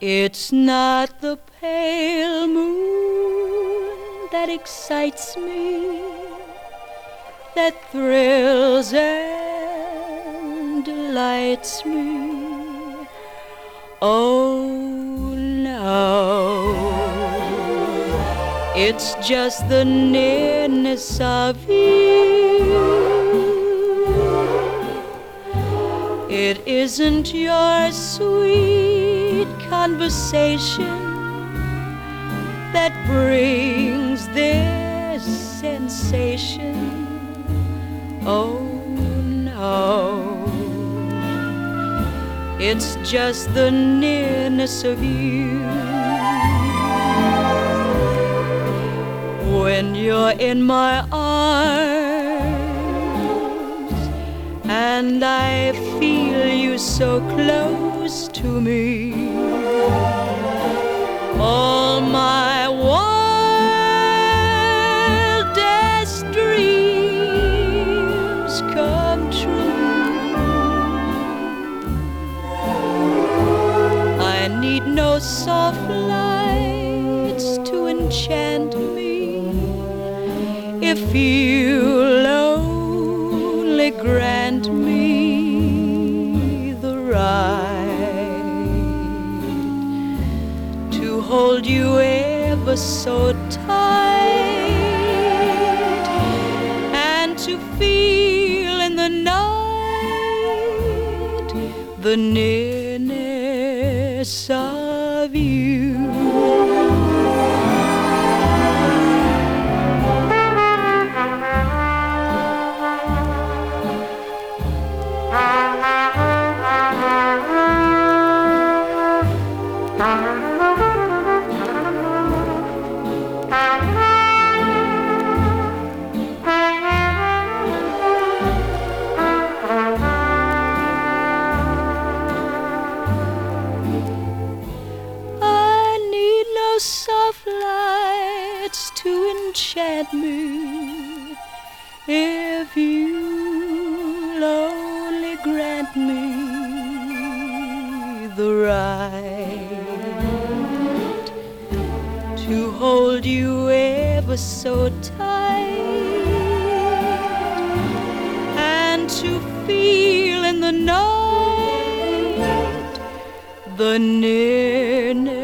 It's not the pale moon that excites me, that thrills and delights me. Oh no, it's just the nearness of you. It isn't your sweet conversation that brings this sensation. Oh no, it's just the nearness of you. When you're in my arms and I feel you so close to me, all my wildest dreams come true. I need no soft lights to enchant me if you'll only grant me the right to hold you ever so tight and to feel in the night the nearness of you. Soft lights to enchant me if you'll only grant me the right to hold you ever so tight and to feel in the night the nearness